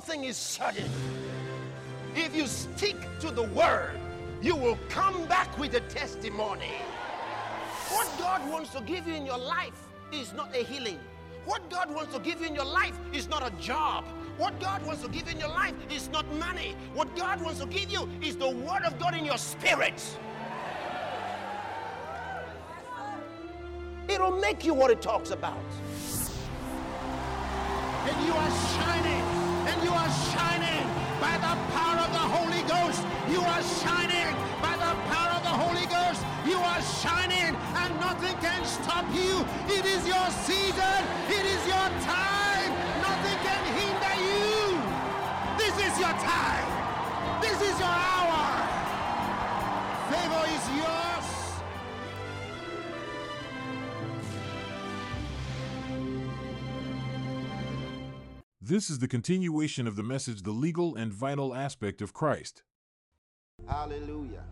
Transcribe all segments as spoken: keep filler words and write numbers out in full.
thing is certain. If you stick to the word, you will come back with a testimony. What God wants to give you in your life is not a healing. What God wants to give you in your life is not a job. What God wants to give you in your life is not money. What God wants to give you is the word of God in your spirit. It'll make you what it talks about. And you are shining, and you are shining by the power of the Holy Ghost. You are shining by the power of the Holy Ghost. You are shining, and nothing can stop you. It is your season. It is your time. Nothing can hinder you. This is your time. This is your hour. Favor is yours. This is the continuation of the message, The Legal and Vital Aspect of Christ. Hallelujah.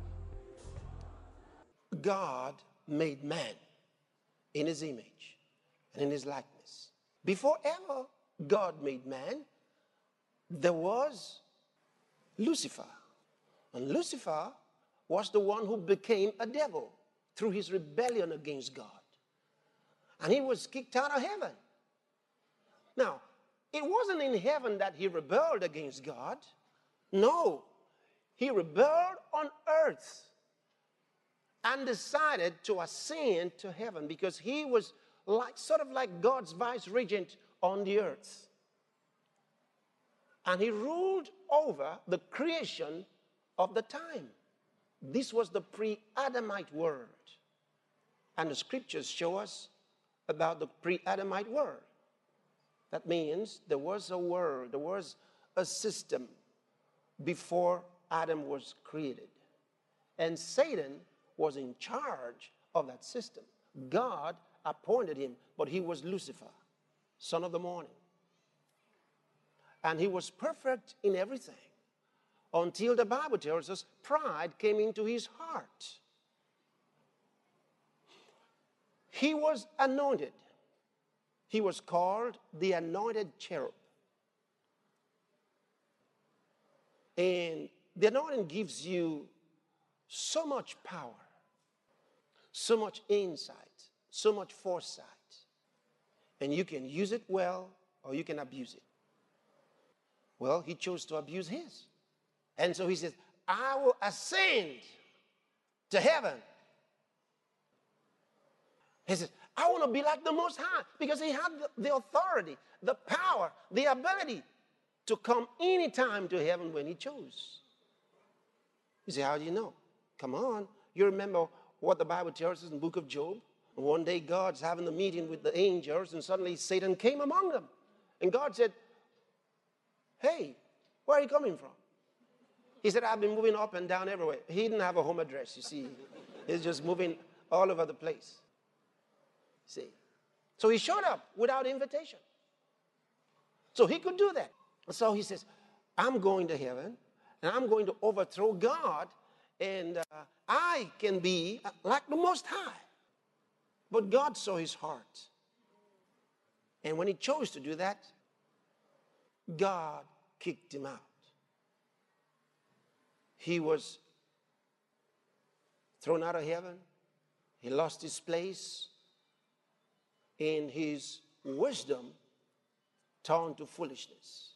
God made man in his image and in his likeness. Before ever God made man, there was Lucifer. And Lucifer was the one who became a devil through his rebellion against God. And he was kicked out of heaven. Now, it wasn't in heaven that he rebelled against God. No, he rebelled on earth and decided to ascend to heaven because he was like sort of like God's vice regent on the earth. And he ruled over the creation of the time. This was the pre-Adamite world. And the scriptures show us about the pre-Adamite world. That means there was a world, there was a system before Adam was created. And Satan was in charge of that system. God appointed him, but he was Lucifer, son of the morning. And he was perfect in everything until the Bible tells us pride came into his heart. He was anointed. He was called the anointed cherub. And the anointing gives you so much power, so much insight, so much foresight. And you can use it well or you can abuse it. Well, he chose to abuse his. And so he says, I will ascend to heaven. He says, I want to be like the Most High because he had the, the authority, the power, the ability to come anytime to heaven when he chose. You say, how do you know? Come on. You remember what the Bible tells us in the book of Job? One day God's having a meeting with the angels and suddenly Satan came among them. And God said, hey, where are you coming from? He said, I've been moving up and down everywhere. He didn't have a home address, you see. He's just moving all over the place. See? So he showed up without invitation. So he could do that. So he says, I'm going to heaven and I'm going to overthrow God and uh, I can be like the Most High. But God saw his heart. And when he chose to do that, God kicked him out. He was thrown out of heaven. He lost his place. In his wisdom turned to foolishness.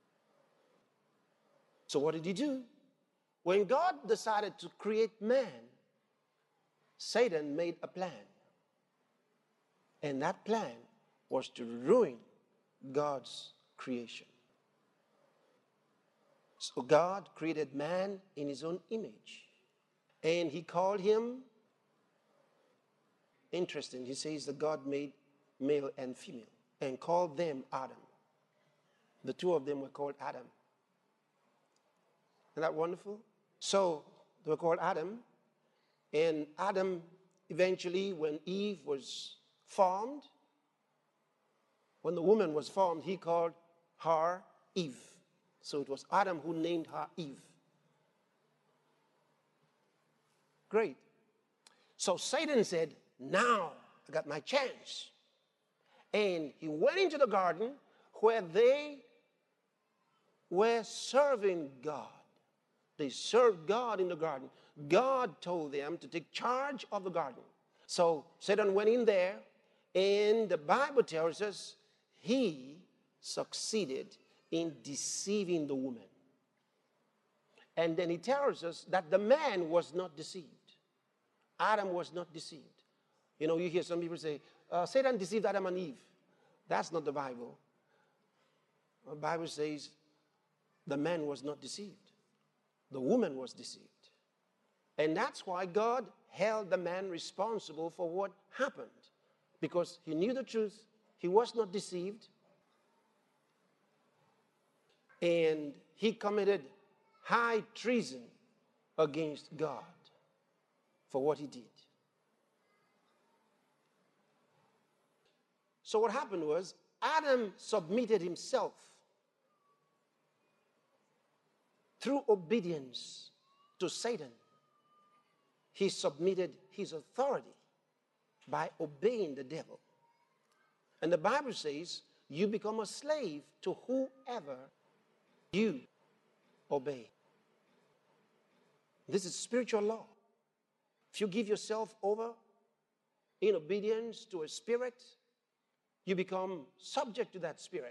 So what did he do? When God decided to create man, Satan made a plan. And that plan was to ruin God's creation. So God created man in his own image. And he called him, interesting, he says that God made male and female, and called them Adam. The two of them were called Adam. Isn't that wonderful? So they were called Adam, and Adam eventually, when Eve was formed, when the woman was formed, he called her Eve. So it was Adam who named her Eve. Great. So Satan said, now I got my chance. And he went into the garden where they were serving God. They served God in the garden. God told them to take charge of the garden. So Satan went in there, and the Bible tells us he succeeded in deceiving the woman. And then he tells us that the man was not deceived. Adam was not deceived. You know, you hear some people say, uh, Satan deceived Adam and Eve. That's not the Bible. The Bible says the man was not deceived. The woman was deceived. And that's why God held the man responsible for what happened. Because he knew the truth. He was not deceived. And he committed high treason against God for what he did. So what happened was Adam submitted himself through obedience to Satan. He submitted his authority by obeying the devil. And the Bible says you become a slave to whoever you obey. This is spiritual law. If you give yourself over in obedience to a spirit, you become subject to that spirit.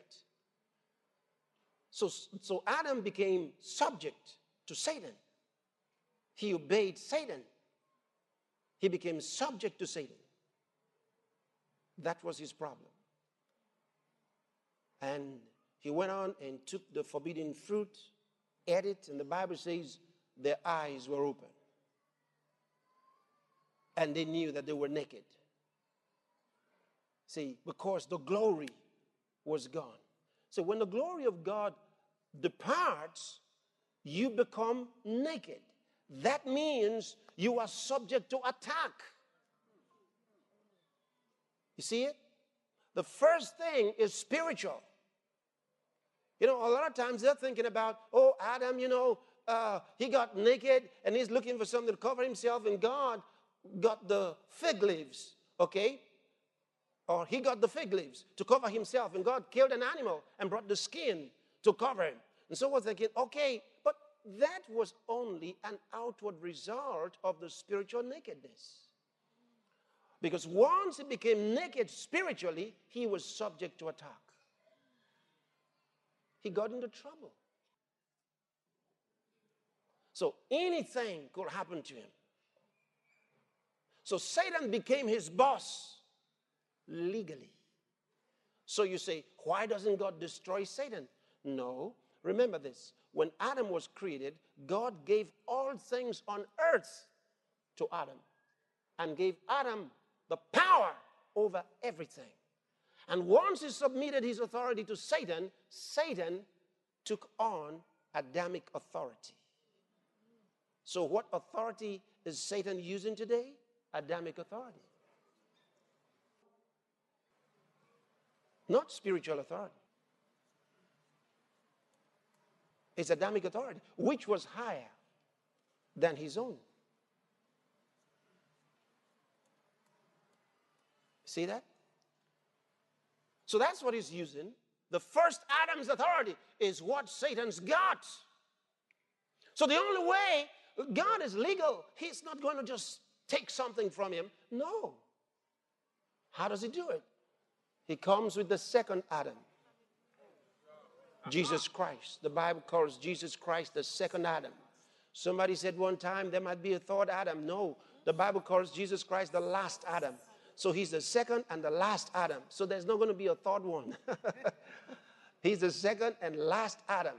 So, so Adam became subject to Satan. He obeyed Satan. He became subject to Satan. That was his problem. And he went on and took the forbidden fruit, ate it, and the Bible says their eyes were open. And they knew that they were naked. See, because the glory was gone. So when the glory of God departs, you become naked. That means you are subject to attack. You see it? The first thing is spiritual. You know, a lot of times they're thinking about, oh, Adam, you know, uh, he got naked and he's looking for something to cover himself, and God got the fig leaves, okay? Or he got the fig leaves to cover himself, and God killed an animal and brought the skin to cover him. And so we're thinking, okay, but that was only an outward result of the spiritual nakedness. Because once he became naked spiritually, he was subject to attack. He got into trouble. So anything could happen to him. So Satan became his boss legally. So you say, why doesn't God destroy Satan? No. Remember this. When Adam was created, God gave all things on earth to Adam and gave Adam the power over everything. And once he submitted his authority to Satan, Satan took on Adamic authority. So what authority is Satan using today? Adamic authority. Not spiritual authority. It's Adamic authority, which was higher than his own. See that? So that's what he's using. The first Adam's authority is what Satan's got. So the only way, God is legal. He's not going to just take something from him. No. How does he do it? He comes with the second Adam, Jesus Christ. The Bible calls Jesus Christ the second Adam. Somebody said one time there might be a third Adam. No, the Bible calls Jesus Christ the last Adam. So he's the second and the last Adam. So there's not going to be a third one. He's the second and last Adam.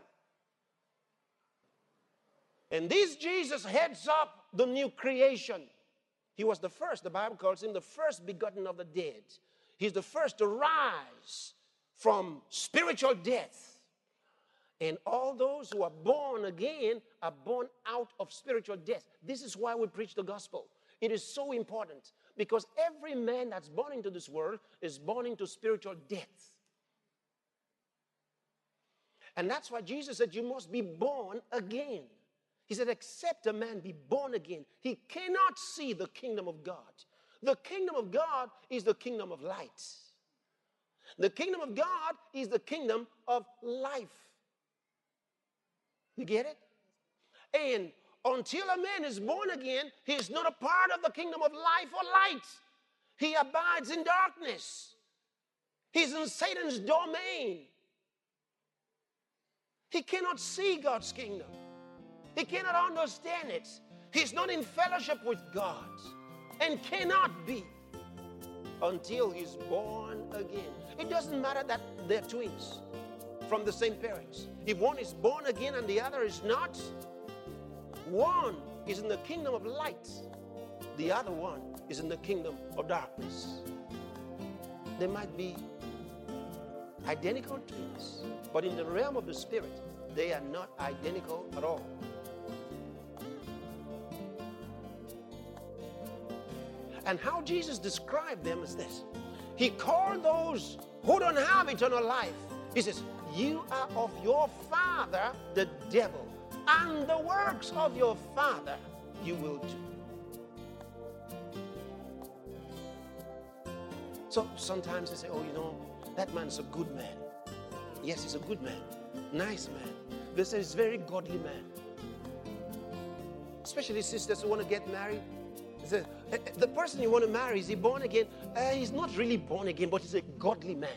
And this Jesus heads up the new creation. He was the first. The Bible calls him the first begotten of the dead. He's the first to rise from spiritual death. And all those who are born again are born out of spiritual death. This is why we preach the gospel. It is so important because every man that's born into this world is born into spiritual death. And that's why Jesus said you must be born again. He said, except a man be born again, he cannot see the kingdom of God. The kingdom of God is the kingdom of light. The kingdom of God is the kingdom of life. You get it? And until a man is born again, he is not a part of the kingdom of life or light. He abides in darkness. He's in Satan's domain. He cannot see God's kingdom. He cannot understand it. He's not in fellowship with God and cannot be until he's born again. It doesn't matter that they're twins from the same parents. If one is born again and the other is not, one is in the kingdom of light. The other one is in the kingdom of darkness. They might be identical twins, but in the realm of the spirit, they are not identical at all. And how Jesus described them is this. He called those who don't have eternal life. He says, you are of your father, the devil, and the works of your father you will do. So sometimes they say, oh, you know, that man's a good man. Yes, he's a good man. Nice man. They say he's a very godly man. Especially sisters who want to get married. They say, the person you want to marry, is he born again? Uh, he's not really born again, but he's a godly man.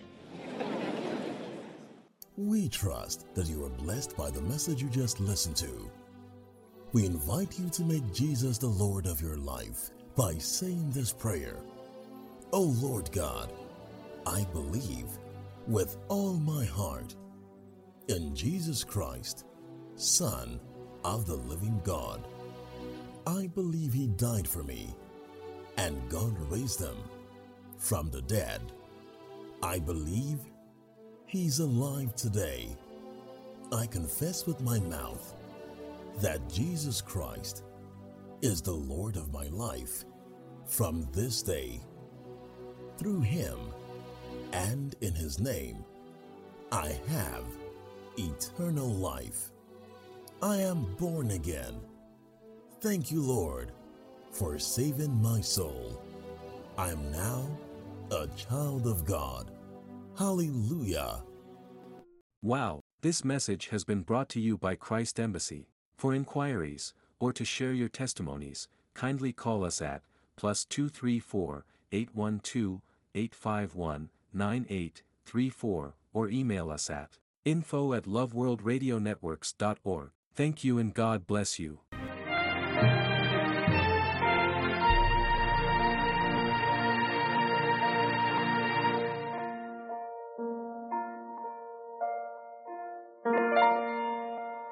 We trust that you are blessed by the message you just listened to. We invite you to make Jesus the Lord of your life by saying this prayer. Oh Lord God, I believe with all my heart in Jesus Christ, Son of the living God. I believe he died for me and God raised him from the dead. I believe he's alive today. I confess with my mouth that Jesus Christ is the Lord of my life from this day. Through him and in his name, I have eternal life. I am born again. Thank you, Lord, for saving my soul. I am now a child of God. Hallelujah. Wow, this message has been brought to you by Christ Embassy. For inquiries, or to share your testimonies, kindly call us at plus two three four, eight one two, eight five one, nine eight three four or email us at info at loveworldradionetworks dot org. Thank you and God bless you.